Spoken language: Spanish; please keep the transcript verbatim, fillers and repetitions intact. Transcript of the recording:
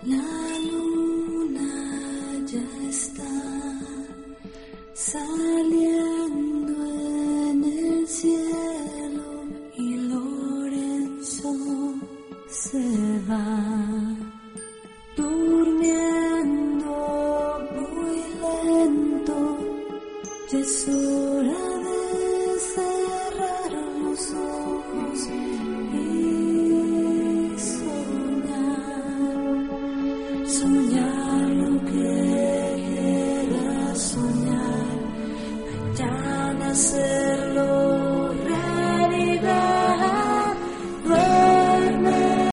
La luna ya está saliendo en el cielo y Lorenzo se va durmiendo muy lento. Ya es hora